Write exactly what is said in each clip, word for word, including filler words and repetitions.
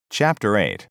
Chapter eight.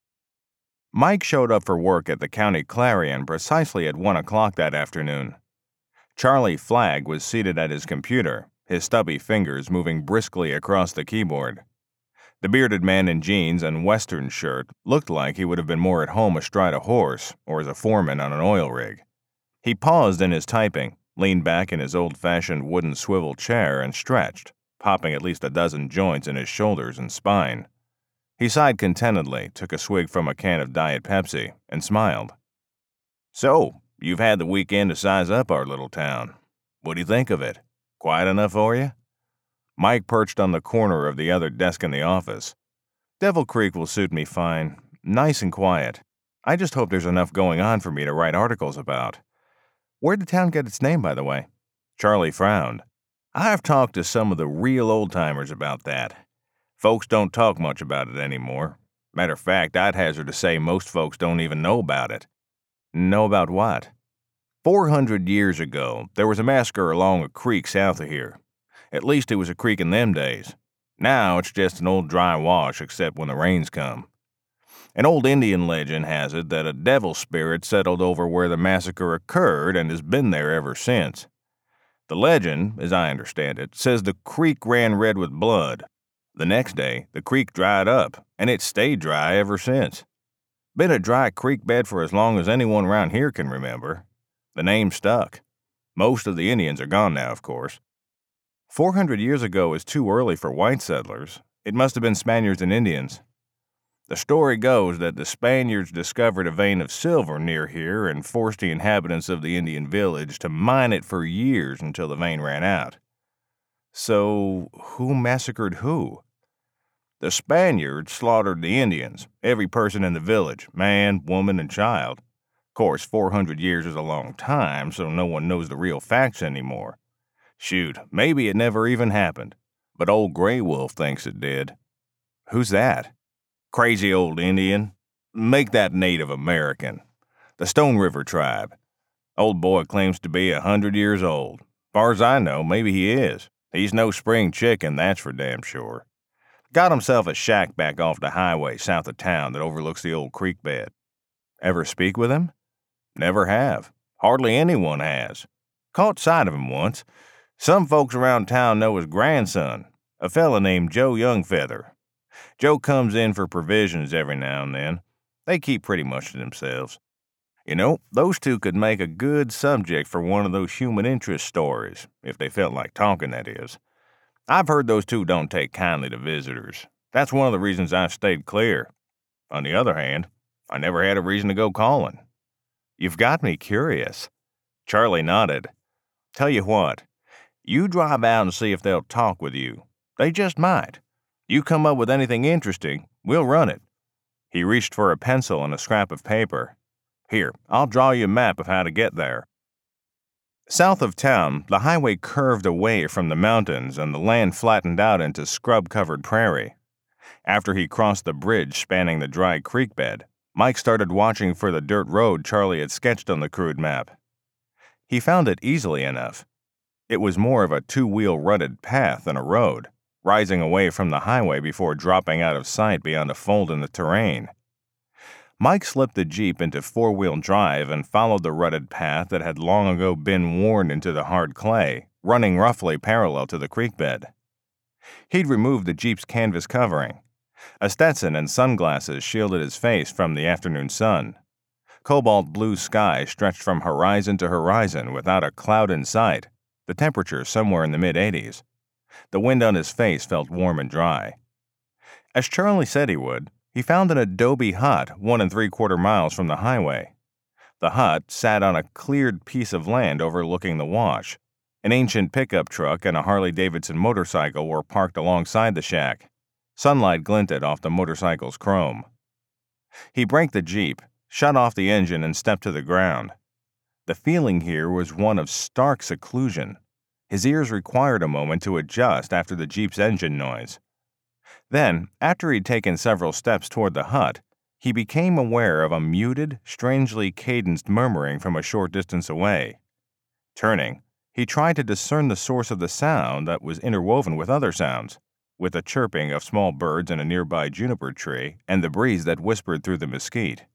Mike showed up for work at the County Clarion precisely at one o'clock that afternoon. Charlie Flagg was seated at his computer, his stubby fingers moving briskly across the keyboard. The bearded man in jeans and western shirt looked like he would have been more at home astride a horse or as a foreman on an oil rig. He paused in his typing, leaned back in his old-fashioned wooden swivel chair and stretched, popping at least a dozen joints in his shoulders and spine. He sighed contentedly, took a swig from a can of Diet Pepsi, and smiled. "So, you've had the weekend to size up our little town. What do you think of it? Quiet enough for you?" Mike perched on the corner of the other desk in the office. "Devil Creek will suit me fine. Nice and quiet. I just hope there's enough going on for me to write articles about." "Where'd the town get its name, by the way?" Charlie frowned. "I've talked to some of the real old-timers about that. Folks don't talk much about it anymore. Matter of fact, I'd hazard to say most folks don't even know about it." "Know about what?" Four hundred years ago, there was a massacre along a creek south of here. At least it was a creek in them days. Now it's just an old dry wash except when the rains come. An old Indian legend has it that a devil spirit settled over where the massacre occurred and has been there ever since. The legend, as I understand it, says the creek ran red with blood. The next day, the creek dried up, and it's stayed dry ever since. Been a dry creek bed for as long as anyone around here can remember. The name stuck. Most of the Indians are gone now, of course. Four hundred years ago is too early for white settlers. It must have been Spaniards and Indians. The story goes that the Spaniards discovered a vein of silver near here and forced the inhabitants of the Indian village to mine it for years until the vein ran out. So, who massacred who? The Spaniards slaughtered the Indians, every person in the village, man, woman, and child. Of course, four hundred years is a long time, so no one knows the real facts anymore. Shoot, maybe it never even happened, but old Grey Wolf thinks it did." "Who's that?" "Crazy old Indian. Make that Native American. The Stone River tribe. Old boy claims to be a hundred years old. Far as I know, maybe he is. He's no spring chicken, that's for damn sure. Got himself a shack back off the highway south of town that overlooks the old creek bed." "Ever speak with him?" "Never have. Hardly anyone has. Caught sight of him once. Some folks around town know his grandson, a fella named Joe Youngfeather. Joe comes in for provisions every now and then. They keep pretty much to themselves. You know, those two could make a good subject for one of those human interest stories, if they felt like talking, that is. I've heard those two don't take kindly to visitors. That's one of the reasons I've stayed clear. On the other hand, I never had a reason to go calling." "You've got me curious." Charlie nodded. "Tell you what, you drive out and see if they'll talk with you. They just might. You come up with anything interesting, we'll run it." He reached for a pencil and a scrap of paper. "Here, I'll draw you a map of how to get there." South of town, the highway curved away from the mountains and the land flattened out into scrub-covered prairie. After he crossed the bridge spanning the dry creek bed, Mike started watching for the dirt road Charlie had sketched on the crude map. He found it easily enough. It was more of a two-wheel rutted path than a road, rising away from the highway before dropping out of sight beyond a fold in the terrain. Mike slipped the Jeep into four-wheel drive and followed the rutted path that had long ago been worn into the hard clay, running roughly parallel to the creek bed. He'd removed the Jeep's canvas covering. A Stetson and sunglasses shielded his face from the afternoon sun. Cobalt blue sky stretched from horizon to horizon without a cloud in sight, the temperature somewhere in the mid-eighties. The wind on his face felt warm and dry. As Charlie said he would, he found an adobe hut one and three-quarter miles from the highway. The hut sat on a cleared piece of land overlooking the wash. An ancient pickup truck and a Harley-Davidson motorcycle were parked alongside the shack. Sunlight glinted off the motorcycle's chrome. He braked the Jeep, shut off the engine, and stepped to the ground. The feeling here was one of stark seclusion. His ears required a moment to adjust after the Jeep's engine noise. Then, after he'd taken several steps toward the hut, he became aware of a muted, strangely cadenced murmuring from a short distance away. Turning, he tried to discern the source of the sound that was interwoven with other sounds. with the chirping of small birds in a nearby juniper tree and the breeze that whispered through the mesquite.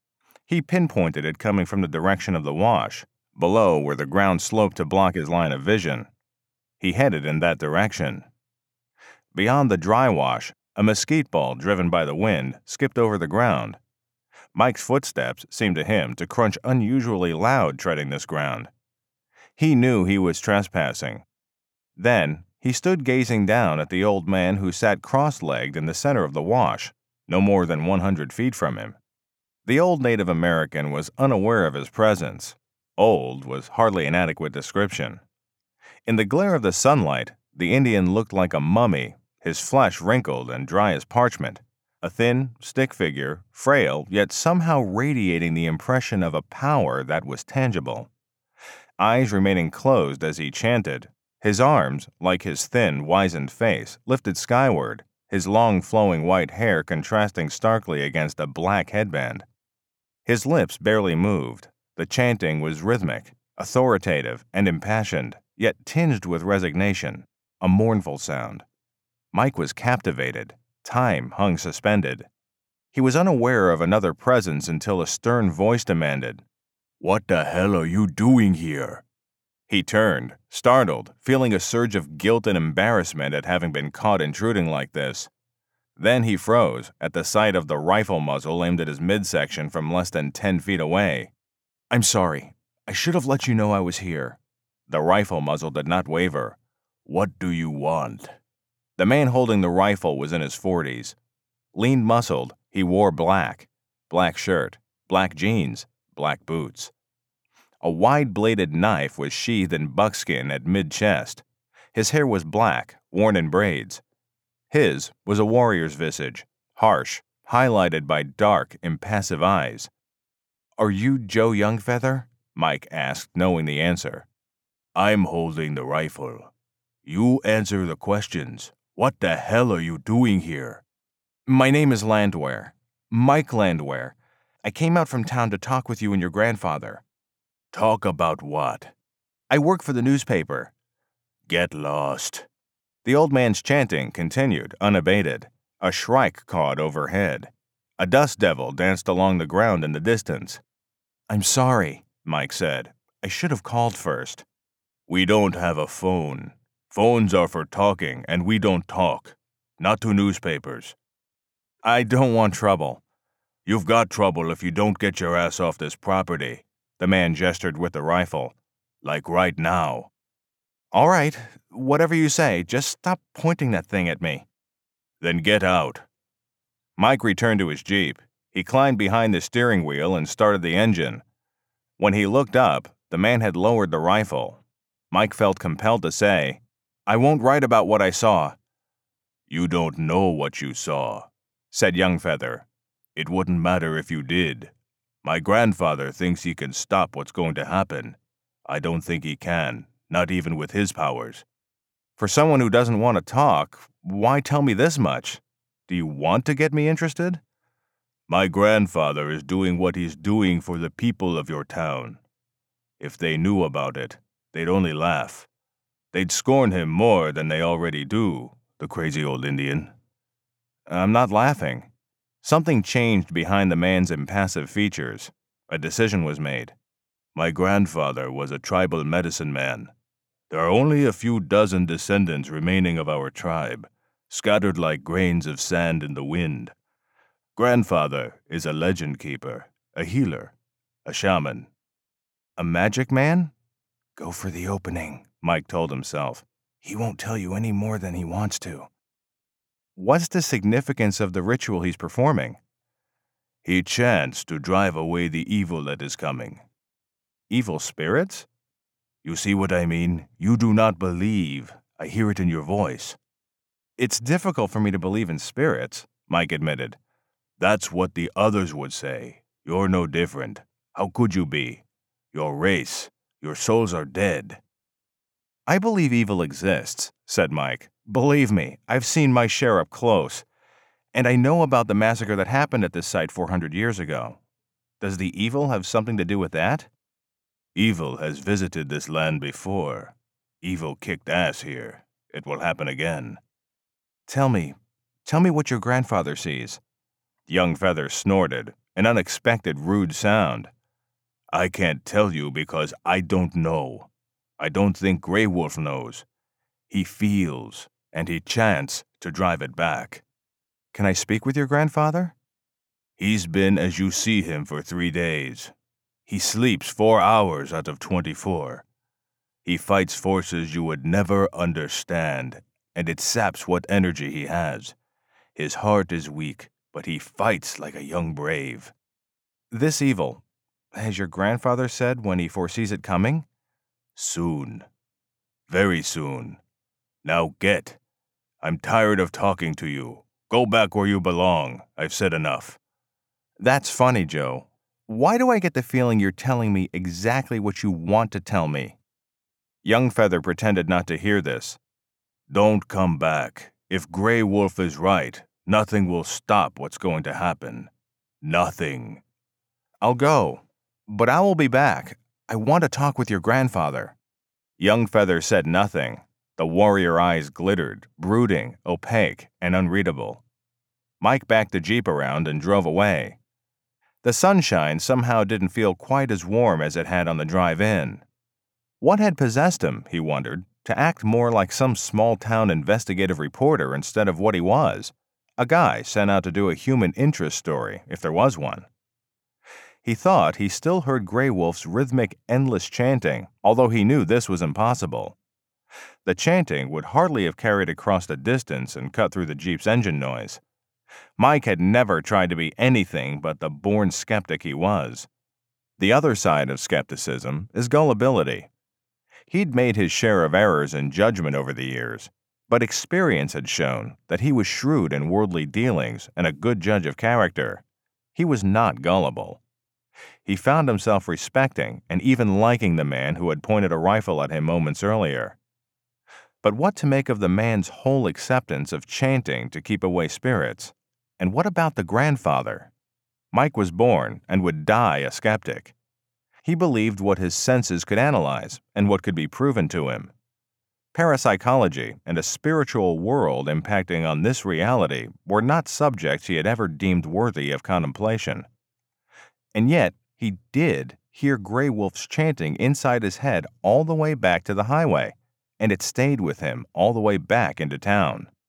He pinpointed it coming from the direction of the wash, below where the ground sloped to block his line of vision. He headed in that direction. Beyond the dry wash, a mesquite ball driven by the wind skipped over the ground. Mike's footsteps seemed to him to crunch unusually loud treading this ground. He knew he was trespassing. Then he stood gazing down at the old man who sat cross-legged in the center of the wash, no more than one hundred feet from him. The old Native American was unaware of his presence. Old was hardly an adequate description. In the glare of the sunlight, the Indian looked like a mummy, his flesh wrinkled and dry as parchment, a thin, stick figure, frail, yet somehow radiating the impression of a power that was tangible. Eyes remaining closed as he chanted, his arms, like his thin, wizened face, lifted skyward, his long flowing white hair contrasting starkly against a black headband. His lips barely moved. The chanting was rhythmic, authoritative, and impassioned, yet tinged with resignation, a mournful sound. Mike was captivated. Time hung suspended. He was unaware of another presence until a stern voice demanded, "What the hell are you doing here?" He turned, startled, feeling a surge of guilt and embarrassment at having been caught intruding like this. Then he froze at the sight of the rifle muzzle aimed at his midsection from less than ten feet away. "I'm sorry. I should have let you know I was here." The rifle muzzle did not waver. "What do you want?" The man holding the rifle was in his forties. Lean-muscled, he wore black. Black shirt, black jeans, black boots. A wide-bladed knife was sheathed in buckskin at mid-chest. His hair was black, worn in braids. His was a warrior's visage, harsh, highlighted by dark, impassive eyes. "Are you Joe Youngfeather?" Mike asked, knowing the answer. "I'm holding the rifle. You answer the questions. What the hell are you doing here?" "My name is Landwehr. Mike Landwehr. I came out from town to talk with you and your grandfather." "Talk about what?" "I work for the newspaper." "Get lost." The old man's chanting continued, unabated. A shrike cawed overhead. A dust devil danced along the ground in the distance. "I'm sorry," Mike said. "I should have called first." "We don't have a phone. Phones are for talking, and we don't talk. Not to newspapers." "I don't want trouble." "You've got trouble if you don't get your ass off this property." The man gestured with the rifle. "Like right now." "All right, whatever you say. Just stop pointing that thing at me." "Then get out." Mike returned to his Jeep. He climbed behind the steering wheel and started the engine. When he looked up, the man had lowered the rifle. Mike felt compelled to say, "I won't write about what I saw." "You don't know what you saw," said Youngfeather. "It wouldn't matter if you did. My grandfather thinks he can stop what's going to happen. I don't think he can, not even with his powers." "For someone who doesn't want to talk, why tell me this much? Do you want to get me interested?" "My grandfather is doing what he's doing for the people of your town. If they knew about it, they'd only laugh. They'd scorn him more than they already do, the crazy old Indian." "I'm not laughing." Something changed behind the man's impassive features. A decision was made. "My grandfather was a tribal medicine man. There are only a few dozen descendants remaining of our tribe, scattered like grains of sand in the wind. Grandfather is a legend keeper, a healer, a shaman." "A magic man?" "Go for the opening," Mike told himself. "He won't tell you any more than he wants to." "What's the significance of the ritual he's performing?" "He chants to drive away the evil that is coming." "Evil spirits?" "You see what I mean? You do not believe. I hear it in your voice." "It's difficult for me to believe in spirits," Mike admitted. "That's what the others would say. You're no different. How could you be? Your race, your souls are dead." "I believe evil exists," said Mike. "Believe me, I've seen my share up close. And I know about the massacre that happened at this site four hundred years ago. Does the evil have something to do with that?" "Evil has visited this land before. Evil kicked ass here. It will happen again." Tell me, tell me what your grandfather sees. Young Feather snorted, an unexpected rude sound. I can't tell you because I don't know. I don't think Grey Wolf knows. He feels, and he chants to drive it back. Can I speak with your grandfather? He's been as you see him for three days. He sleeps four hours out of twenty-four. He fights forces you would never understand, and it saps what energy he has. His heart is weak, but he fights like a young brave. This evil, has your grandfather said when he foresees it coming? Soon. Very soon. Now get. I'm tired of talking to you. Go back where you belong. I've said enough. That's funny, Joe. Why do I get the feeling you're telling me exactly what you want to tell me? Young Feather pretended not to hear this. Don't come back. If Grey Wolf is right, nothing will stop what's going to happen. Nothing. I'll go, but I will be back. I want to talk with your grandfather. Young Feather said nothing. The warrior eyes glittered, brooding, opaque, and unreadable. Mike backed the Jeep around and drove away. The sunshine somehow didn't feel quite as warm as it had on the drive in. What had possessed him, he wondered, to act more like some small-town investigative reporter instead of what he was, a guy sent out to do a human interest story, if there was one. He thought he still heard Grey Wolf's rhythmic, endless chanting, although he knew this was impossible. The chanting would hardly have carried across the distance and cut through the Jeep's engine noise. Mike had never tried to be anything but the born skeptic he was. The other side of skepticism is gullibility. He'd made his share of errors in judgment over the years, but experience had shown that he was shrewd in worldly dealings and a good judge of character. He was not gullible. He found himself respecting and even liking the man who had pointed a rifle at him moments earlier. But what to make of the man's whole acceptance of chanting to keep away spirits? And what about the grandfather? Mike was born and would die a skeptic. He believed what his senses could analyze and what could be proven to him. Parapsychology and a spiritual world impacting on this reality were not subjects he had ever deemed worthy of contemplation. And yet, he did hear Grey Wolf's chanting inside his head all the way back to the highway, and it stayed with him all the way back into town.